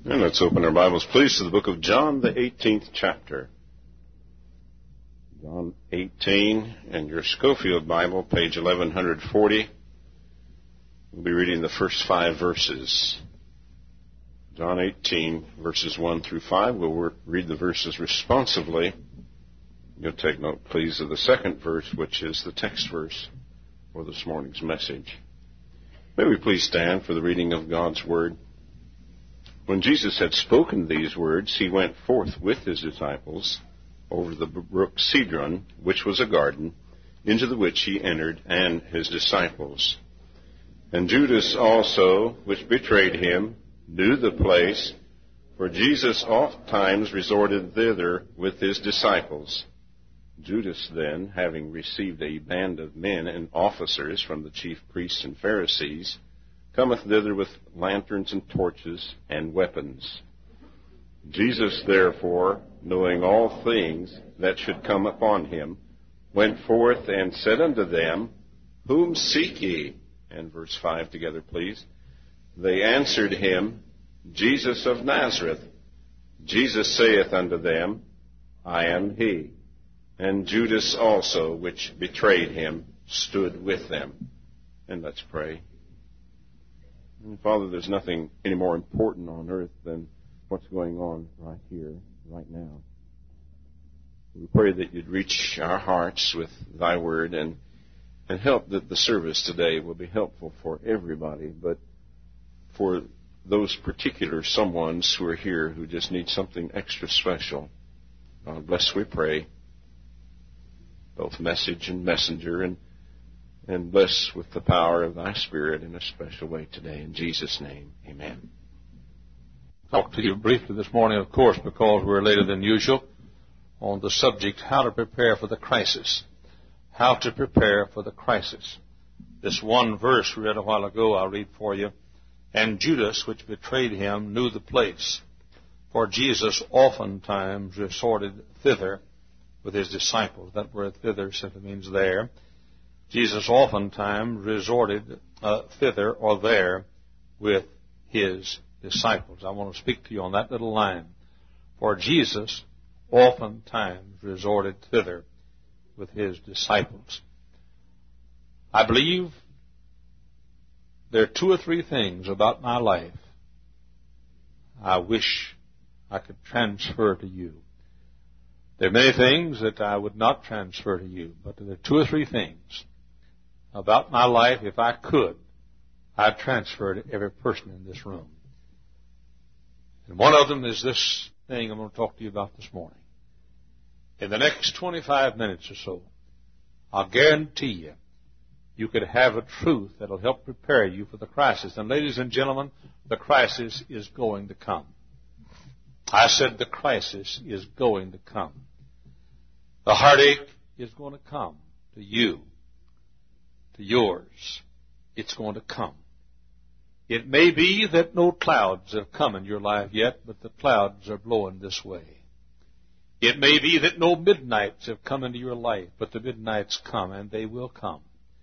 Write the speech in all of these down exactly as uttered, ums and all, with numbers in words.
And let's open our Bibles, please, to the book of John, the eighteenth chapter. John eighteen, and your Schofield Bible, page eleven forty. We'll be reading the first five verses. John eighteen, verses one through five. We'll read the verses responsively. You'll take note, please, of the second verse, which is the text verse for this morning's message. May we please stand for the reading of God's Word. When Jesus had spoken these words, he went forth with his disciples over the brook Cedron, which was a garden, into the which he entered, and his disciples. And Judas also, which betrayed him, knew the place, for Jesus oft times resorted thither with his disciples. Judas then, having received a band of men and officers from the chief priests and Pharisees, cometh thither with lanterns and torches and weapons. Jesus, therefore, knowing all things that should come upon him, went forth and said unto them, Whom seek ye? And verse five together, please. They answered him, Jesus of Nazareth. Jesus saith unto them, I am he. And Judas also, which betrayed him, stood with them. And let's pray. And Father, there's nothing any more important on earth than what's going on right here, right now. We pray that you'd reach our hearts with thy word and, and help that the service today will be helpful for everybody, but for those particular someones who are here who just need something extra special. God bless, we pray, both message and messenger, and And bless with the power of thy Spirit in a special way today. In Jesus' name, amen. I'll talk to you briefly this morning, of course, because we're later than usual, on the subject, how to prepare for the crisis. How to prepare for the crisis. This one verse we read a while ago, I'll read for you. And Judas, which betrayed him, knew the place, for Jesus oftentimes resorted thither with his disciples. That word thither simply means there. Jesus oftentimes resorted uh, thither or there with his disciples. I want to speak to you on that little line. For Jesus oftentimes resorted thither with his disciples. I believe there are two or three things about my life I wish I could transfer to you. There are many things that I would not transfer to you, but there are two or three things about my life, if I could, I'd transfer to every person in this room. And one of them is this thing I'm going to talk to you about this morning. In the next twenty-five minutes or so, I'll guarantee you, you could have a truth that will help prepare you for the crisis. And ladies and gentlemen, the crisis is going to come. I said the crisis is going to come. The heartache is going to come to you. To yours, it's going to come. It may be that no clouds have come in your life yet, but the clouds are blowing this way. It may be that no midnights have come into your life, but the midnights come, and they will come.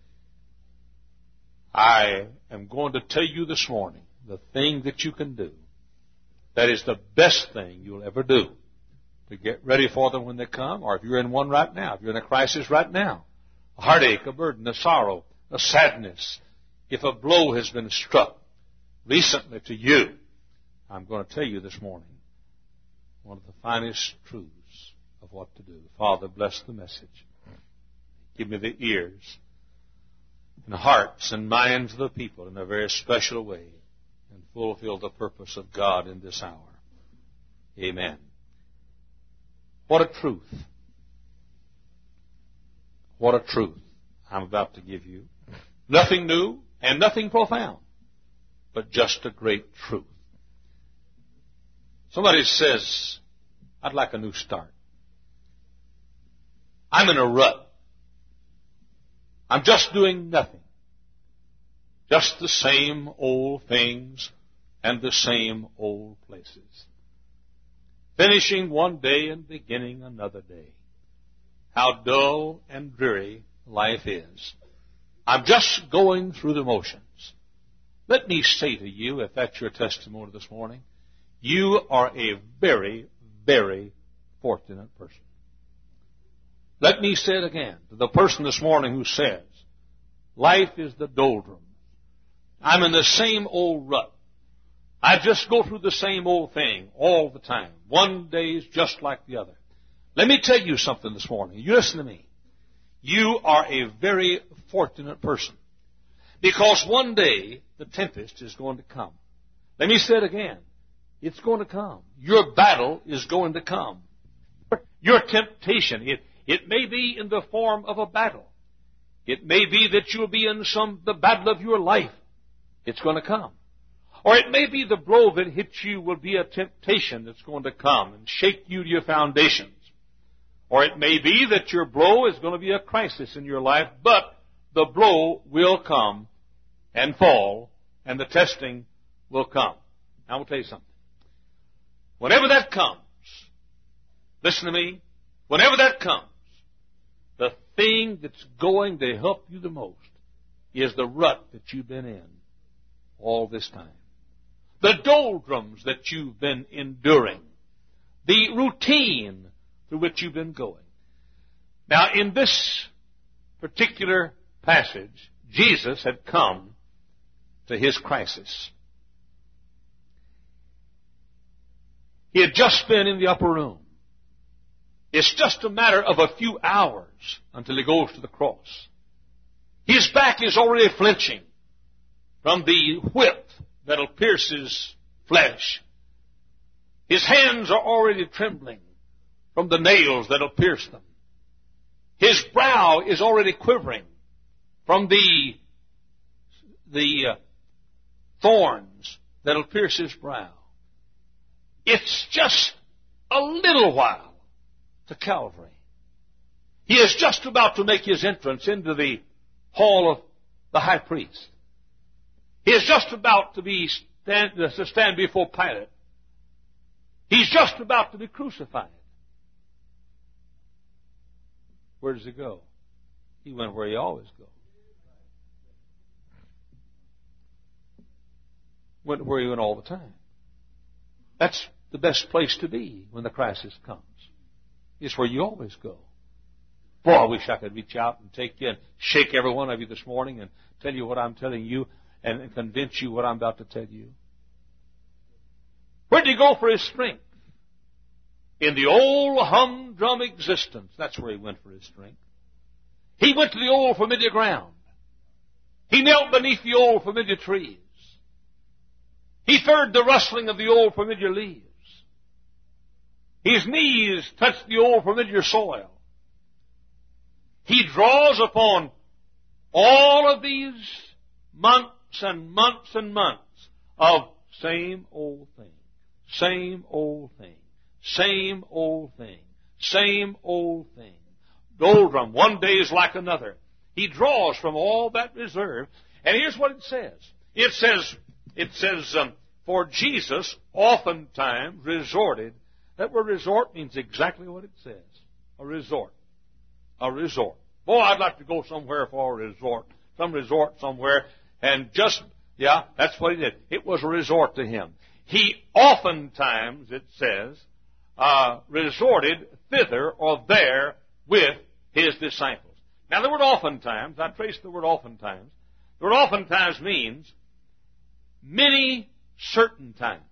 I am going to tell you this morning the thing that you can do that is the best thing you'll ever do to get ready for them when they come, or if you're in one right now, if you're in a crisis right now. A heartache, a burden, a sorrow, a sadness. If a blow has been struck recently to you, I'm going to tell you this morning one of the finest truths of what to do. Father, bless the message. Give me the ears and hearts and minds of the people in a very special way and fulfill the purpose of God in this hour. Amen. What a truth. What a truth I'm about to give you. Nothing new and nothing profound, but just a great truth. Somebody says, I'd like a new start. I'm in a rut. I'm just doing nothing. Just the same old things and the same old places. Finishing one day and beginning another day. How dull and dreary life is. I'm just going through the motions. Let me say to you, if that's your testimony this morning, You are a very, very fortunate person. Let me say it again to the person this morning who says, life is the doldrums. I'm in the same old rut. I just go through the same old thing all the time. One day is just like the other. Let me tell you something this morning. You listen to me. You are a very fortunate person. Because one day the tempest is going to come. Let me say it again. It's going to come. Your battle is going to come. Your temptation, it, it may be in the form of a battle. It may be that you'll be in some the battle of your life. It's going to come. Or it may be the blow that hits you will be a temptation that's going to come and shake you to your foundations. Or it may be that your blow is going to be a crisis in your life, but the blow will come and fall, and the testing will come. Now, I will tell you something. Whenever that comes, listen to me, whenever that comes, the thing that's going to help you the most is the rut that you've been in all this time. The doldrums that you've been enduring. The routine through which you've been going. Now, in this particular passage, Jesus had come to his crisis. He had just been in the upper room. It's just a matter of a few hours until he goes to the cross. His back is already flinching from the whip that'll pierce his flesh. His hands are already trembling from the nails that'll pierce them. His brow is already quivering from the, the uh, thorns that'll pierce his brow. It's just a little while to Calvary. He is just about to make his entrance into the hall of the high priest. He is just about to be stand, to stand before Pilate. He's just about to be crucified. Where does he go? He went where he always goes. Went where he went all the time. That's the best place to be when the crisis comes. It's where you always go. Boy, I wish I could reach out and take you and shake every one of you this morning and tell you what I'm telling you and convince you what I'm about to tell you. Where did he go for his strength? In the old humdrum existence. That's where he went for his strength. He went to the old familiar ground. He knelt beneath the old familiar trees. He heard the rustling of the old familiar leaves. His knees touched the old familiar soil. He draws upon all of these months and months and months of same old thing, same old thing, same old thing, same old thing. Doldrum, one day is like another. He draws from all that reserve. And here's what it says. It says, it says, um, for Jesus oftentimes resorted. That word resort means exactly what it says. A resort. A resort. Boy, I'd like to go somewhere for a resort. Some resort somewhere. And just, yeah, that's what he did. It was a resort to him. He oftentimes, it says, uh, resorted thither or there with his disciples. Now, the word oftentimes, I traced the word oftentimes. The word oftentimes means many certain times.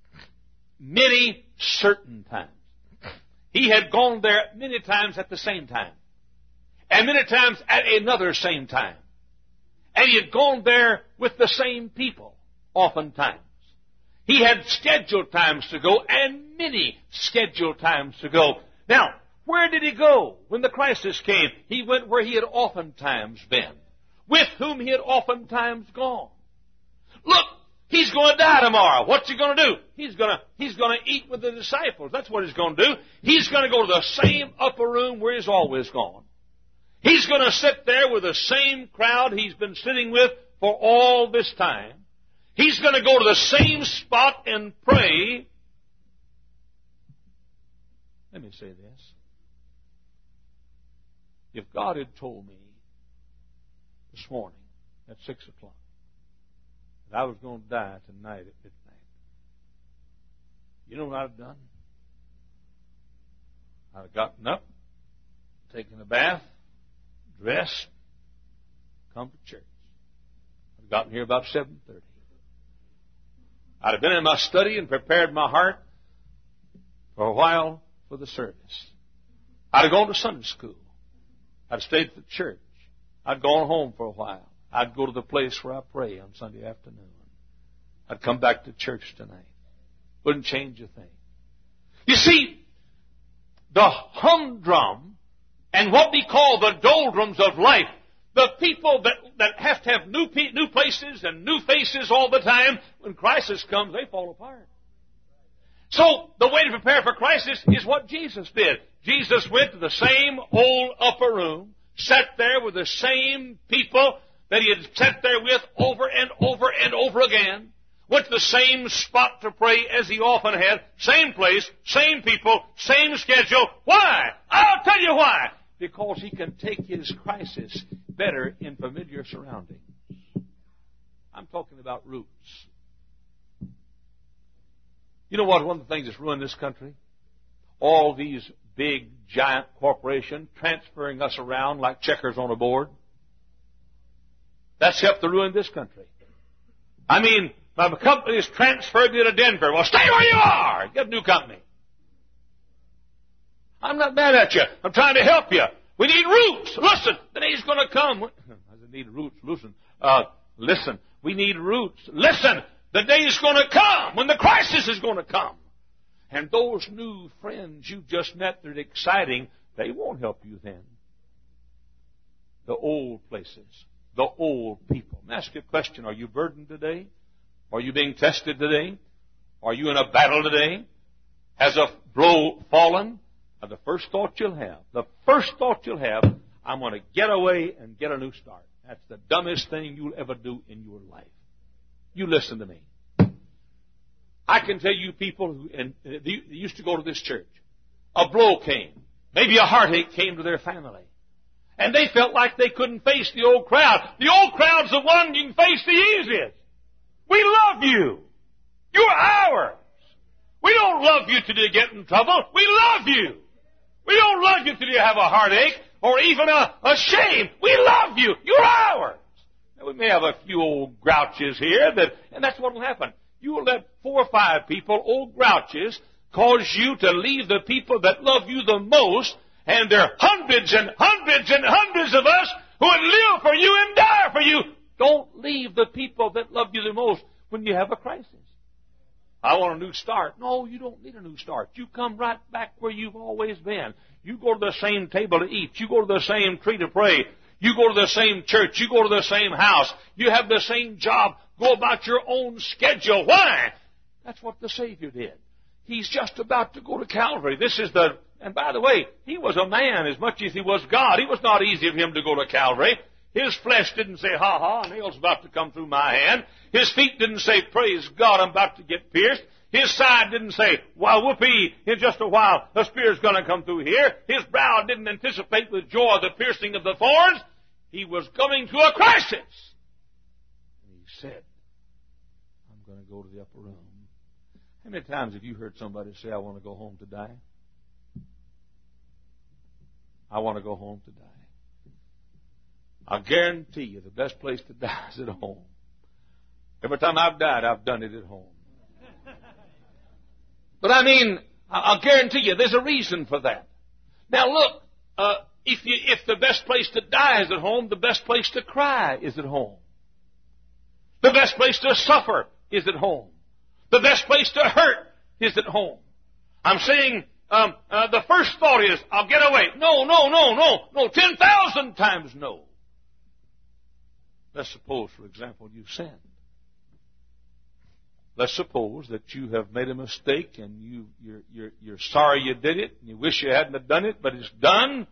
Many certain times. He had gone there many times at the same time. And many times at another same time. And he had gone there with the same people, oftentimes. He had scheduled times to go and many scheduled times to go. Now, where did he go when the crisis came? He went where he had oftentimes been, with whom he had oftentimes gone. Look, he's going to die tomorrow. What's he going to do? He's going to, he's going to eat with the disciples. That's what he's going to do. He's going to go to the same upper room where he's always gone. He's going to sit there with the same crowd he's been sitting with for all this time. He's going to go to the same spot and pray. Let me say this. If God had told me this morning at six o'clock that I was going to die tonight at midnight, You know what I'd have done? I'd have gotten up, taken a bath, dressed, come to church. I'd have gotten here about seven thirty. I'd have been in my study and prepared my heart for a while for the service. I'd have gone to Sunday school. I'd have stayed at the church. I'd gone home for a while. I'd go to the place where I pray on Sunday afternoon. I'd come back to church tonight. Wouldn't change a thing. You see, the humdrum and what we call the doldrums of life, the people that, that have to have new, new places and new faces all the time, when crisis comes, they fall apart. So, the way to prepare for crisis is what Jesus did. Jesus went to the same old upper room, sat there with the same people that he had sat there with over and over and over again, went to the same spot to pray as he often had, same place, same people, same schedule. Why? I'll tell you why. Because he can take his crisis better in familiar surroundings. I'm talking about roots. You know what? One of the things that's ruined this country? All these big, giant corporations transferring us around like checkers on a board. That's helped to ruin this country. I mean, my company has transferred you to Denver. Well, stay where you are. Get a new company. I'm not mad at you. I'm trying to help you. We need roots. Listen, the day's going to come. I need roots. Listen. Uh, listen. We need roots. Listen. The day is going to come when the crisis is going to come. And those new friends you just met that are exciting, they won't help you then. The old places, the old people. Let me ask you a question. Are you burdened today? Are you being tested today? Are you in a battle today? Has a blow fallen? Now, the first thought you'll have, the first thought you'll have, I'm going to get away and get a new start. That's the dumbest thing you'll ever do in your life. You listen to me. I can tell you people who and they used to go to this church. A blow came. Maybe a heartache came to their family. And they felt like they couldn't face the old crowd. The old crowd's the one you can face the easiest. We love you. You're ours. We don't love you till you get in trouble. We love you. We don't love you till you have a heartache or even a, a shame. We love you. You're ours. Now, we may have a few old grouches here, that, and that's what will happen. You will let four or five people, old grouches, cause you to leave the people that love you the most, and there are hundreds and hundreds and hundreds of us who would live for you and die for you. Don't leave the people that love you the most when you have a crisis. I want a new start. No, you don't need a new start. You come right back where you've always been. You go to the same table to eat. You go to the same tree to pray. You go to the same church. You go to the same house. You have the same job. Go about your own schedule. Why? That's what the Savior did. He's just about to go to Calvary. This is the, and by the way, he was a man as much as he was God. It was not easy for him to go to Calvary. His flesh didn't say, ha ha, nail's about to come through my hand. His feet didn't say, praise God, I'm about to get pierced. His side didn't say, well, whoopee, in just a while, the spear's going to come through here. His brow didn't anticipate with joy the piercing of the thorns. He was coming to a crisis. And he said, I'm going to go to the upper room. How many times have you heard somebody say, I want to go home to die? I want to go home to die. I guarantee you the best place to die is at home. Every time I've died, I've done it at home. But I mean, I'll guarantee you there's a reason for that. Now look, uh, if you, if the best place to die is at home, the best place to cry is at home. The best place to suffer is at home. The best place to hurt is at home. I'm saying um, uh, the first thought is, I'll get away. No, no, no, no, no, ten thousand times no. Let's suppose, for example, you sinned. Let's suppose that you have made a mistake and you, you're, you're, you're sorry you did it and you wish you hadn't have done it, but it's done.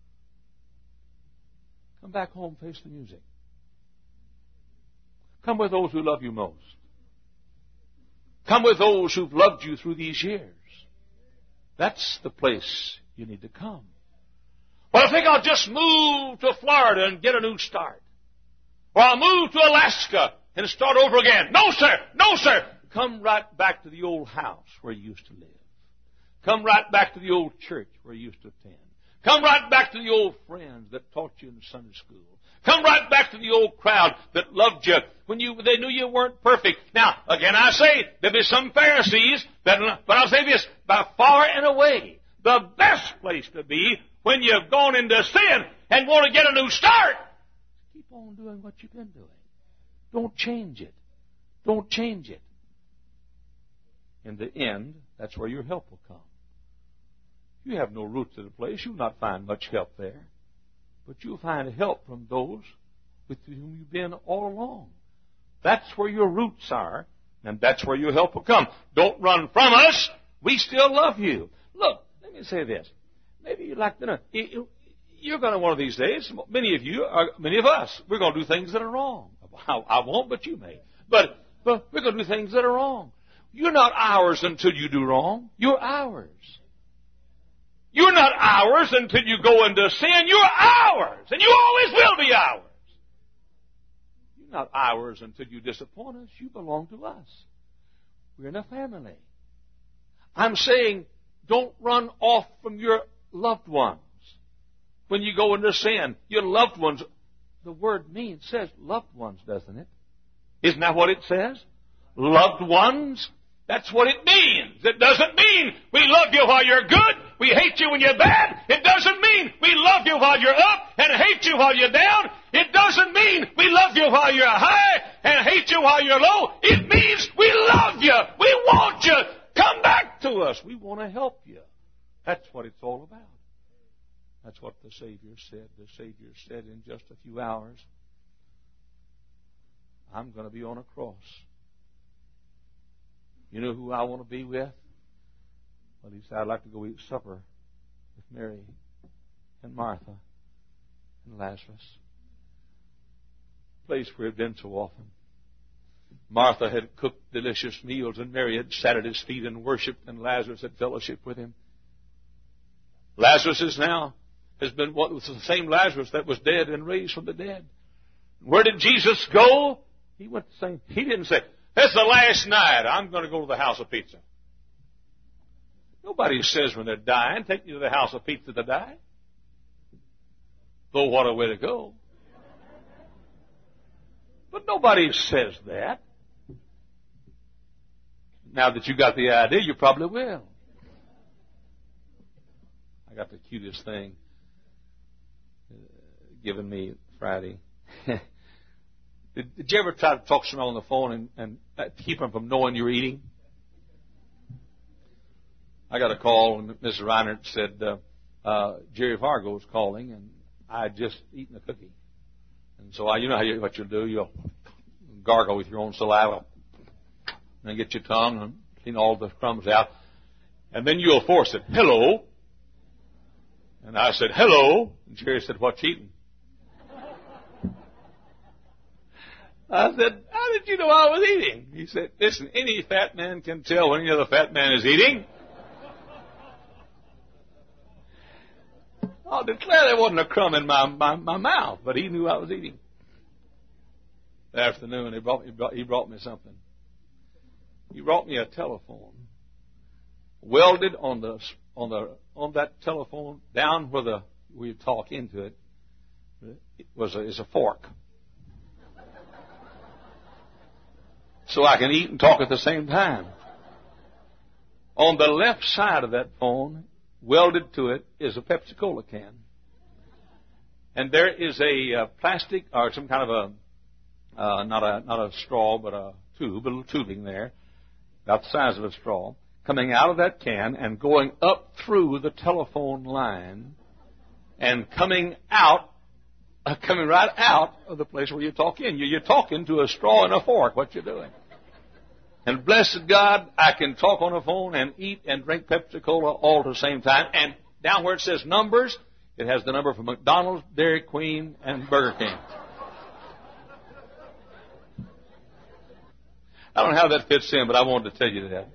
Come back home, face the music. Come with those who love you most. Come with those who've loved you through these years. That's the place you need to come. Well, I think I'll just move to Florida and get a new start. Or I'll move to Alaska and start over again. No, sir. No, sir. come right back to the old house where you used to live. Come right back to the old church where you used to attend. Come right back to the old friends that taught you in Sunday school. Come right back to the old crowd that loved you when you they knew you weren't perfect. Now, again, I say, there'll be some Pharisees, that, but I'll say this, by far and away, the best place to be when you've gone into sin and want to get a new start, keep on doing what you've been doing. Don't change it. Don't change it. In the end, that's where your help will come. You have no roots to the place. You'll not find much help there. But you'll find help from those with whom you've been all along. That's where your roots are, and that's where your help will come. Don't run from us. We still love you. Look, let me say this. Maybe you'd like to know. You're going to one of these days, many of you, are, many of us, we're going to do things that are wrong. I, I won't, but you may. But, but we're going to do things that are wrong. You're not ours until you do wrong. You're ours. You're not ours until you go into sin. You're ours. And you always will be ours. You're not ours until you disappoint us. You belong to us. We're in a family. I'm saying don't run off from your loved ones when you go into sin. Your loved ones, the word means, says loved ones, doesn't it? Isn't that what it says? Loved ones? That's what it means. It doesn't mean we love you while you're good, we hate you when you're bad. It doesn't mean we love you while you're up and hate you while you're down. It doesn't mean we love you while you're high and hate you while you're low. It means we love you. We want you. Come back to us. We want to help you. That's what it's all about. That's what the Savior said. The Savior said in just a few hours, I'm going to be on a cross. You know who I want to be with? Well, he said, I'd like to go eat supper with Mary and Martha and Lazarus. A place where he'd been so often. Martha had cooked delicious meals, and Mary had sat at his feet and worshipped, and Lazarus had fellowship with him. Lazarus is now, has been what was the same Lazarus that was dead and raised from the dead. Where did Jesus go? He went the same. He didn't say, "It's the last night. I'm going to go to the house of pizza." Nobody says when they're dying, take you to the house of pizza to die. Though what a way to go. But nobody says that. Now that you got the idea, you probably will. I got the cutest thing uh, given me Friday. Did, did you ever try to talk to someone on the phone and, and uh, keep them from knowing you're eating? I got a call, and Missus Reinert said, uh, uh, Jerry Vargo's calling, and I had just eaten a cookie. And so I, you know how you, what you'll do? You'll gargle with your own saliva, and then get your tongue and clean all the crumbs out. And then you'll force it, "Hello." And I said, "Hello." And Jerry said, "What you eating?" I said, "How did you know I was eating?" He said, "Listen, any fat man can tell when any other fat man is eating." I'll declare there wasn't a crumb in my, my, my mouth, but he knew I was eating. That afternoon, he brought, he, brought, he brought me something. He brought me a telephone, welded on the on the on that telephone down where the where you talk into it. It was a, is a fork. So I can eat and talk at the same time. On the left side of that phone, welded to it, is a Pepsi-Cola can. And there is a uh, plastic, or some kind of a, uh, not a not a straw, but a tube, a little tubing there, about the size of a straw, coming out of that can and going up through the telephone line and coming out, uh, coming right out of the place where you talk in. You're talking to a straw and a fork, what you're doing. And blessed God, I can talk on the phone and eat and drink Pepsi-Cola all at the same time. And down where it says numbers, it has the number for McDonald's, Dairy Queen, and Burger King. I don't know how that fits in, but I wanted to tell you that.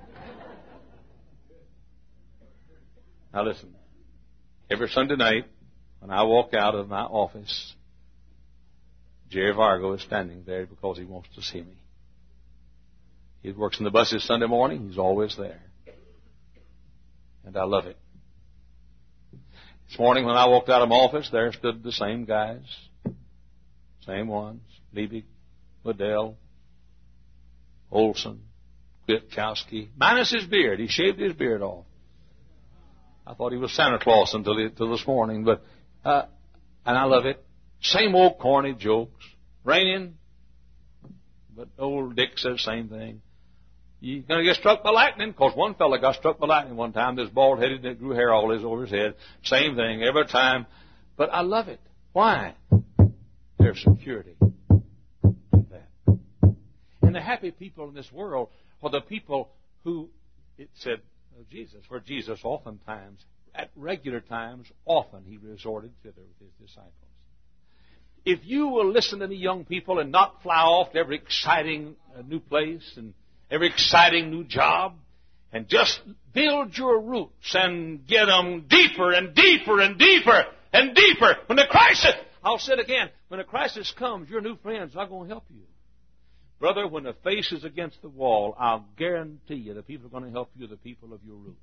Now listen, every Sunday night when I walk out of my office, Jerry Vargo is standing there because he wants to see me. He works in the buses Sunday morning. He's always there. And I love it. This morning when I walked out of my office, there stood the same guys. Same ones. Liebig, Liddell, Olson, Kwiatkowski. Minus his beard. He shaved his beard off. I thought he was Santa Claus until, until this morning. But, uh, and I love it. Same old corny jokes. Raining. But old Dick says the same thing. You're going to get struck by lightning, because one fella got struck by lightning one time. This bald-headed that grew hair all his over his head. Same thing every time. But I love it. Why? There's security in that. And the happy people in this world are the people who, it said of Jesus, where Jesus oftentimes, at regular times, often he resorted thither with his disciples. If you will listen to me, young people, and not fly off to every exciting uh, new place and every exciting new job, and just build your roots and get them deeper and deeper and deeper and deeper. When the crisis, I'll say it again, when the crisis comes, your new friends are going to help you. Brother, when the face is against the wall, I'll guarantee you the people are going to help you, the people of your roots.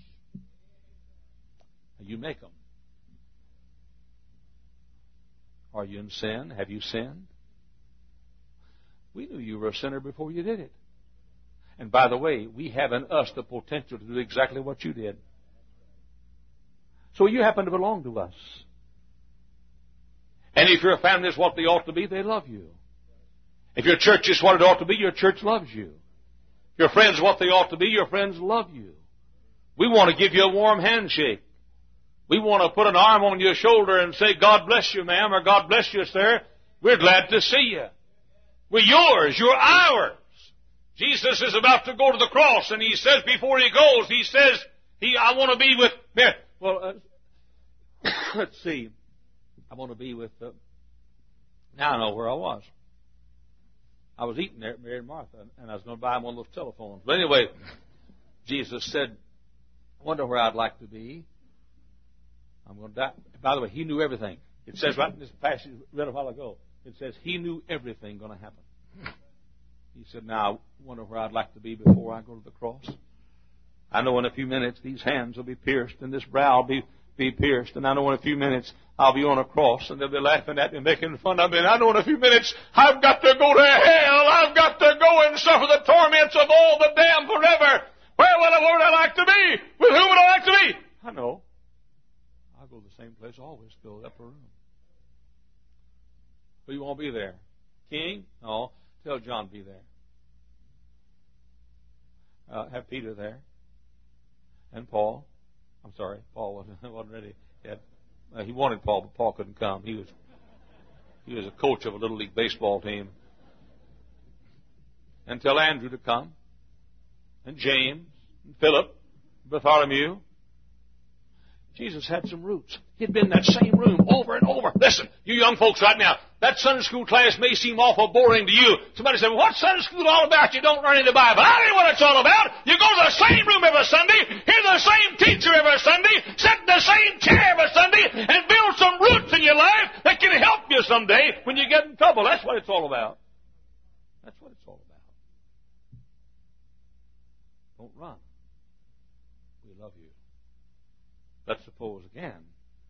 You make them. Are you in sin? Have you sinned? We knew you were a sinner before you did it. And by the way, we have in us the potential to do exactly what you did. So you happen to belong to us. And if your family is what they ought to be, they love you. If your church is what it ought to be, your church loves you. If your friends are what they ought to be, your friends love you. We want to give you a warm handshake. We want to put an arm on your shoulder and say, God bless you, ma'am, or God bless you, sir. We're glad to see you. We're yours. You're ours. Jesus is about to go to the cross, and he says before he goes, he says, "He, I want to be with Mary." Well, uh, let's see. I want to be with, uh, now I know where I was. I was eating there at Mary and Martha, and I was going to buy them one of those telephones. But anyway, Jesus said, I wonder where I'd like to be. I'm going to die. By the way, he knew everything. It says right in this passage read a while ago, it says he knew everything going to happen. He said, now, I wonder where I'd like to be before I go to the cross. I know in a few minutes these hands will be pierced and this brow will be, be pierced. And I know in a few minutes I'll be on a cross and they'll be laughing at me, making fun of me. And I know in a few minutes I've got to go to hell. I've got to go and suffer the torments of all the damned forever. Where would I, would I like to be? With whom would I like to be? I know. I'll go to the same place I always go, the upper room. But you won't be there. King? No. Tell John to be there. Uh, have Peter there. And Paul. I'm sorry, Paul wasn't, wasn't ready yet. Uh, he wanted Paul, but Paul couldn't come. He was he was a coach of a Little League baseball team. And tell Andrew to come. And James. And Philip. Bartholomew. Jesus had some roots. He'd been in that same room over and over. Listen, you young folks right now, that Sunday school class may seem awful boring to you. Somebody said, well, what's Sunday school all about? You don't learn any of the Bible. I don't know what it's all about. You go to the same room every Sunday, hear the same teacher every Sunday, sit in the same chair every Sunday, and build some roots in your life that can help you someday when you get in trouble. That's what it's all about. That's what it's all about. Don't run. We love you. Let's suppose, again,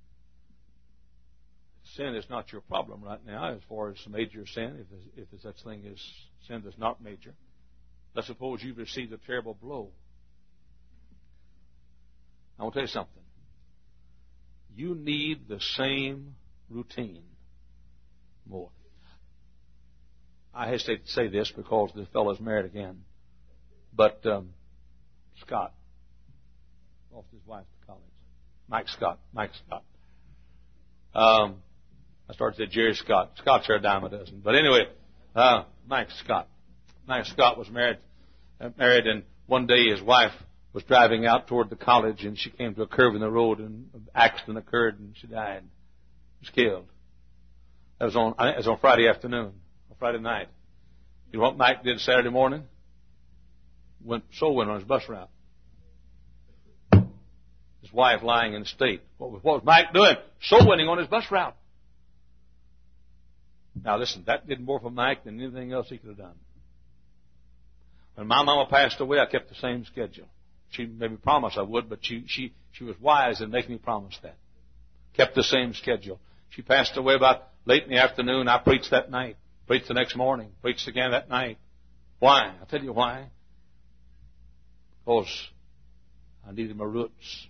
sin is not your problem right now as far as major sin, if there's, if there's such thing as sin that's not major. Let's suppose you've received a terrible blow. I want to tell you something. You need the same routine more. I hesitate to say this because this fellow's married again, but um, Scott lost his wife to college. Mike Scott. Mike Scott. Um, I started to say Jerry Scott. Scott's are a dime a dozen. But anyway, uh, Mike Scott. Mike Scott was married, uh, married, and one day his wife was driving out toward the college, and she came to a curve in the road, and an accident occurred, and she died. She was killed. That was on. It was on Friday afternoon, on Friday night. You know what Mike did Saturday morning? Went soul winning on his bus route. His wife lying in state. What was, what was Mike doing? Soul winning on his bus route. Now listen, that did more for Mike than anything else he could have done. When my mama passed away, I kept the same schedule. She made me promise I would, but she, she, she was wise in making me promise that. Kept the same schedule. She passed away about late in the afternoon. I preached that night. Preached the next morning. Preached again that night. Why? I'll tell you why. Because I needed my roots.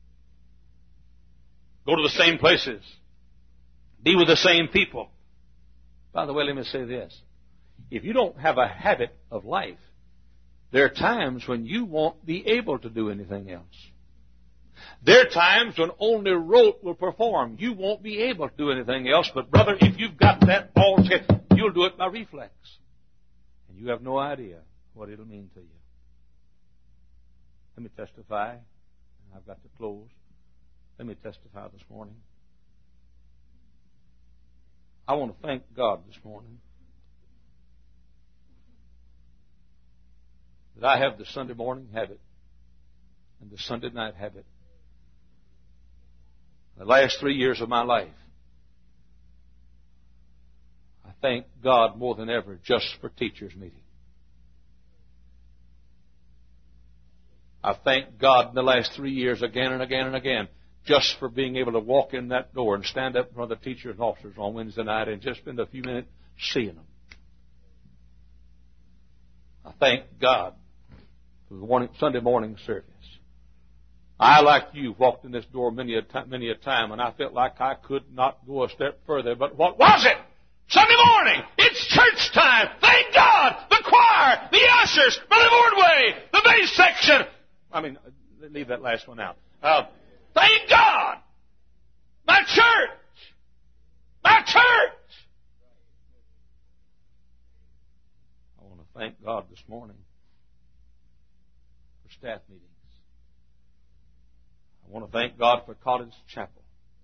Go to the same places. Be with the same people. By the way, let me say this. If you don't have a habit of life, there are times when you won't be able to do anything else. There are times when only rote will perform. You won't be able to do anything else. But brother, if you've got that all together, you'll do it by reflex. And you have no idea what it'll mean to you. Let me testify. I've got to close. Let me testify this morning. I want to thank God this morning that I have the Sunday morning habit and the Sunday night habit. The last three years of my life, I thank God more than ever just for teachers' meeting. I thank God in the last three years again and again and again just for being able to walk in that door and stand up in front of the teachers and officers on Wednesday night and just spend a few minutes seeing them. I thank God for the morning, Sunday morning service. I, like you, walked in this door many a, time, many a time, and I felt like I could not go a step further. But what was it? Sunday morning! It's church time! Thank God! The choir! The ushers! Brother Wardway! The bass section! I mean, leave that last one out. Uh, thank God! My church! My church! I want to thank God this morning for staff meetings. I want to thank God for Cottage Chapel.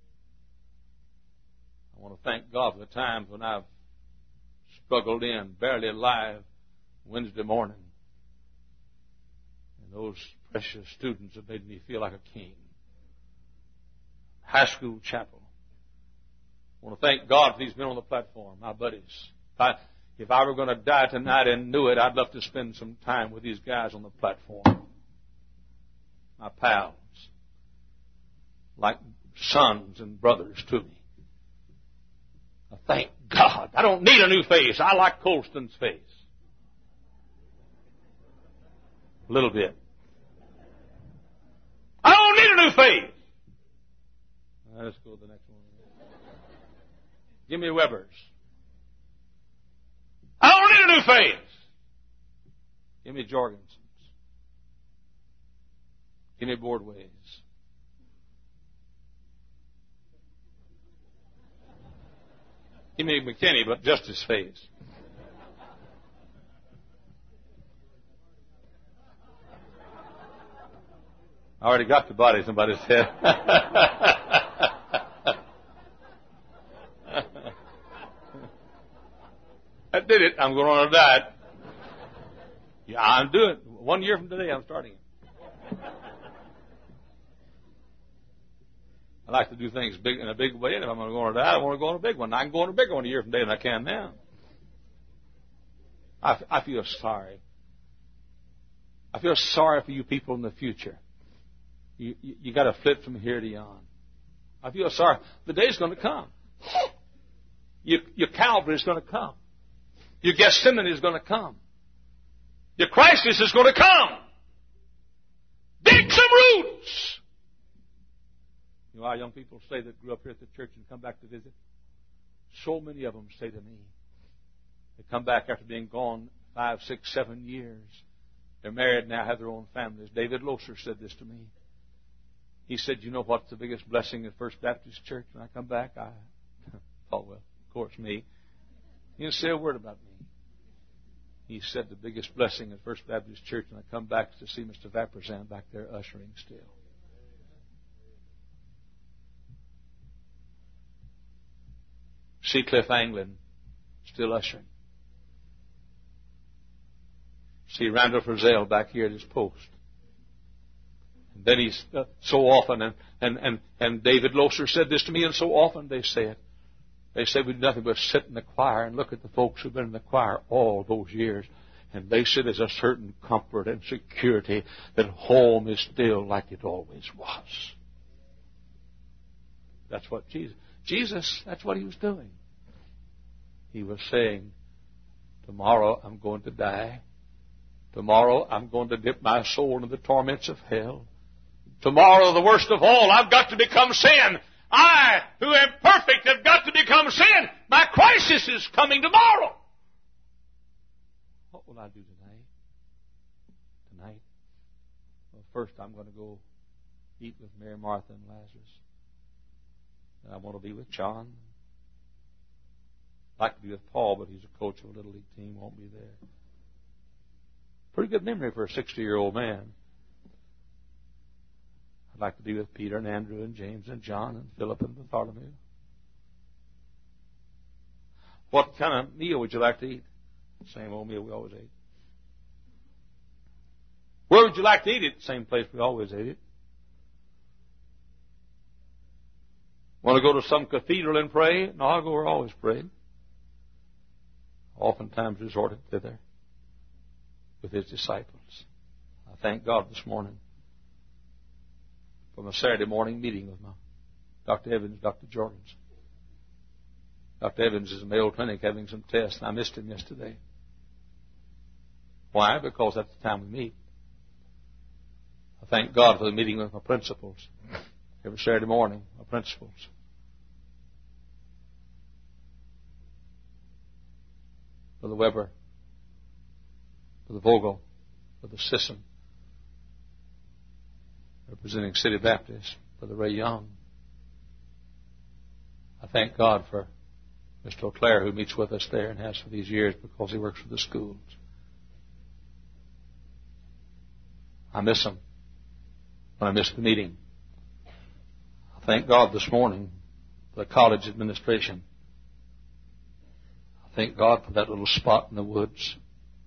I want to thank God for the times when I've struggled in, barely alive, Wednesday morning. And those precious students have made me feel like a king. High school chapel. I want to thank God for these men on the platform, my buddies. If I, if I were going to die tonight and knew it, I'd love to spend some time with these guys on the platform. My pals. Like sons and brothers to me. I thank God. I don't need a new face. I like Colston's face. A little bit. I don't need a new face. Right, let's go to the next one. Jimmy Weber's. I don't need a new face. Jimmy Jorgensen's. Jimmy Boardway's. Jimmy McKinney, but just his face. I already got the body, somebody said. I did it. I'm going on a diet. Yeah, I'm doing it. One year from today, I'm starting it. I like to do things big in a big way, and if I'm going to go on a diet, I want to go on a big one. I can go on a bigger one a year from today than I can now. I, I feel sorry. I feel sorry for you people in the future. You, you, you got to flip from here to yon. I feel sorry. The day's going to come. Your, your Calvary is going to come. Your Gethsemane is going to come. Your crisis is going to come. Dig some roots. You know, our young people say that grew up here at the church and come back to visit. So many of them say to me, they come back after being gone five, six, seven years. They're married now, have their own families. David Loser said this to me. He said, you know what's the biggest blessing at First Baptist Church? When I come back, I thought, well, of course, me. He didn't say a word about me. He said the biggest blessing at First Baptist Church when I come back is to see Mister Vapurзan back there ushering still. See Cliff Anglin still ushering. See Randall Frizzell back here at his post. And then he's uh, so often, and, and, and, and David Loser said this to me, and so often they say it. They say we do nothing but sit in the choir and look at the folks who've been in the choir all those years. And they say there's a certain comfort and security that home is still like it always was. That's what Jesus, Jesus, that's what he was doing. He was saying, tomorrow I'm going to die. Tomorrow I'm going to dip my soul into the torments of hell. Tomorrow, the worst of all, I've got to become sin. I, who am perfect, have got to become sin. My crisis is coming tomorrow. What will I do tonight? Tonight? Well, first I'm going to go eat with Mary, Martha, and Lazarus. And I want to be with John. I'd like to be with Paul, but he's a coach of a little league team, won't be there. Pretty good memory for a sixty-year-old man. I'd like to be with Peter and Andrew and James and John and Philip and Bartholomew. What kind of meal would you like to eat? Same old meal we always ate. Where would you like to eat it? Same place we always ate it. Want to go to some cathedral and pray? No, I'll go where I always prayed. Oftentimes resorted thither with his disciples. I thank God this morning from a Saturday morning meeting with my Doctor Evans, Doctor Jordan's. Doctor Evans is in Mayo Clinic having some tests, and I missed him yesterday. Why? Because that's the time we meet. I thank God for the meeting with my principals. Every Saturday morning, my principals. Brother Weber, Brother Vogel, Brother Sisson, representing City Baptist, Brother Ray Young. I thank God for Mister O'Clair, who meets with us there and has for these years because he works for the schools. I miss him when I miss the meeting. I thank God this morning for the college administration. I thank God for that little spot in the woods.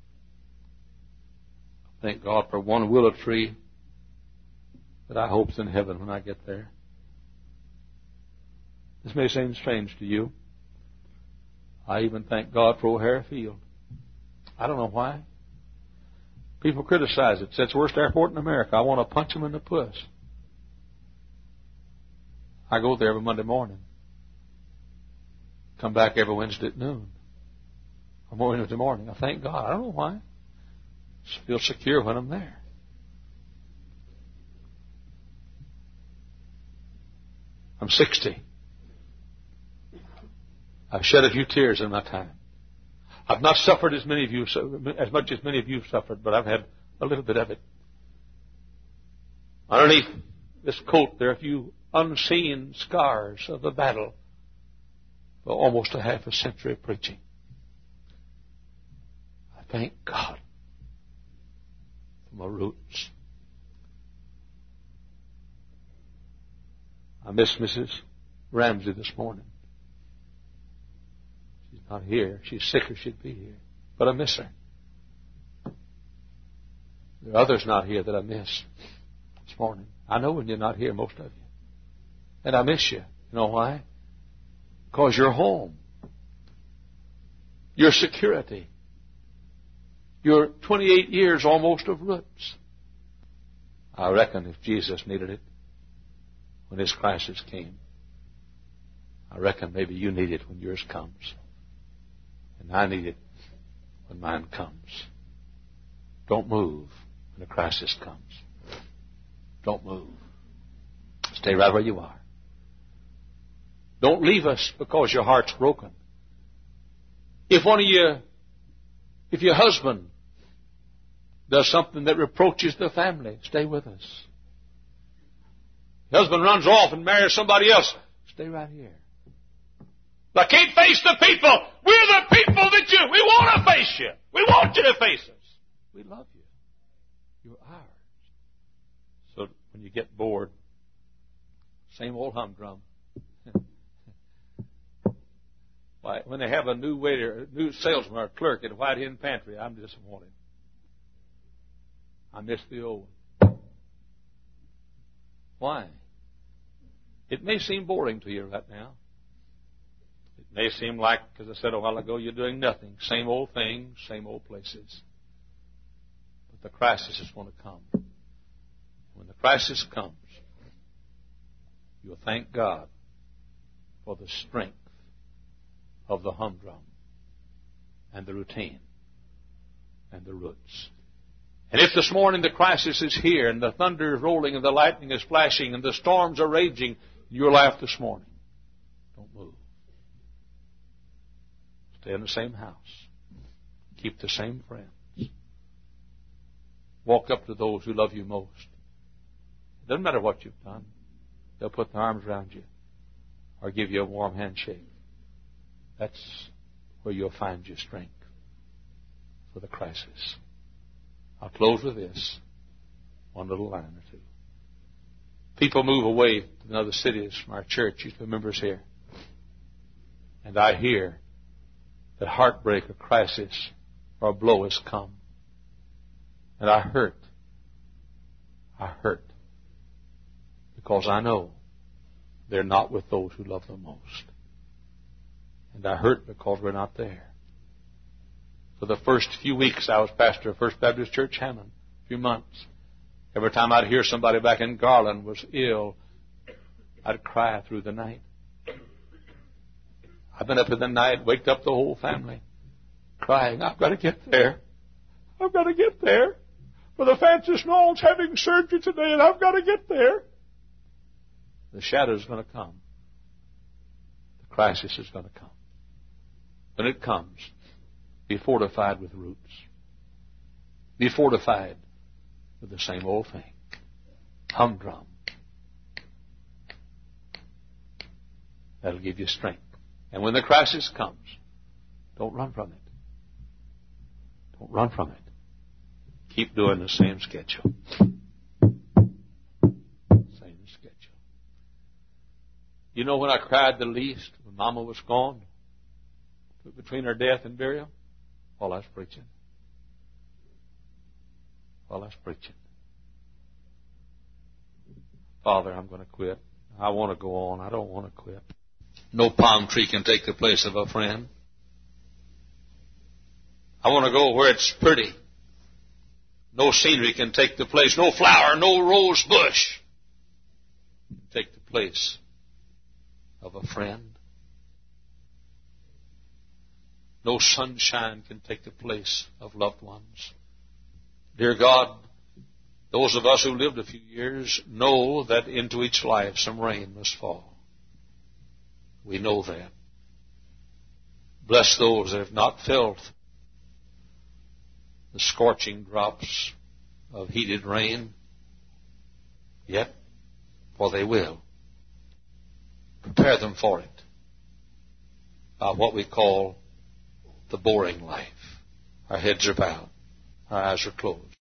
I thank God for one willow tree that I hope's in heaven when I get there. This may seem strange to you. I even thank God for O'Hare Field. I don't know why. People criticize it. Say it's the worst airport in America. I want to punch them in the puss. I go there every Monday morning. Come back every Wednesday at noon. I'm going Wednesday morning. I thank God. I don't know why. Just feel secure when I'm there. I'm sixty. I've shed a few tears in my time. I've not suffered as many of you, as much as many of you have suffered, but I've had a little bit of it. Underneath this coat, there are a few unseen scars of the battle for almost a half a century of preaching. I thank God for my roots. I miss Missus Ramsey this morning. She's not here. She's sick or she'd be here. But I miss her. There are others not here that I miss this morning. I know when you're not here, most of you. And I miss you. You know why? Because you're home. Your security. Your twenty-eight years almost of roots. I reckon if Jesus needed it when his crisis came, I reckon maybe you need it when yours comes. And I need it when mine comes. Don't move when a crisis comes. Don't move. Stay right where you are. Don't leave us because your heart's broken. If one of you, if your husband does something that reproaches the family, stay with us. Your husband runs off and marries somebody else, stay right here. I can't face the people. We're the people that you, we want to face you. We want you to face us. We love you. You're ours. So when you get bored, same old humdrum. Why, when they have a new waiter, a new salesman or clerk at a White Hen Pantry, I'm disappointed. I miss the old one. Why? It may seem boring to you right now. It may seem like, as I said a while ago, you're doing nothing. Same old things, same old places. the crisis is going to come. When the crisis comes, you'll thank God for the strength of the humdrum and the routine and the roots. And if this morning the crisis is here and the thunder is rolling and the lightning is flashing and the storms are raging, your life this morning, don't move. Stay in the same house. Keep the same friends. Walk up to those who love you most. It doesn't matter what you've done. They'll put their arms around you or give you a warm handshake. That's where you'll find your strength for the crisis. I'll close with this. One little line or two. People move away to other cities from our church. Used to be members here. And I hear that heartbreak or crisis or a blow has come. And I hurt. I hurt. Because I know they're not with those who love them most. And I hurt because we're not there. For the first few weeks I was pastor of First Baptist Church, Hammond, a few months. Every time I'd hear somebody back in Garland was ill, I'd cry through the night. I've been up in the night, waked up the whole family, crying, I've got to get there. I've got to get there. Brother Francis Noel's having surgery today, and I've got to get there. The shadow's going to come. The crisis is going to come. When it comes, be fortified with roots. Be fortified with the same old thing. Humdrum. That'll give you strength. And when the crisis comes, don't run from it. Don't run from it. Keep doing the same schedule. Same schedule. You know when I cried the least, when Mama was gone, between her death and burial? While I was preaching. While I was preaching. Father, I'm going to quit. I want to go on. I don't want to quit. No palm tree can take the place of a friend. I want to go where it's pretty. No scenery can take the place. No flower, no rose bush can take the place of a friend. No sunshine can take the place of loved ones. Dear God, those of us who lived a few years know that into each life some rain must fall. We know that. Bless those that have not felt the scorching drops of heated rain yet, for they will. Prepare them for it by what we call the boring life. Our heads are bowed. Our eyes are closed.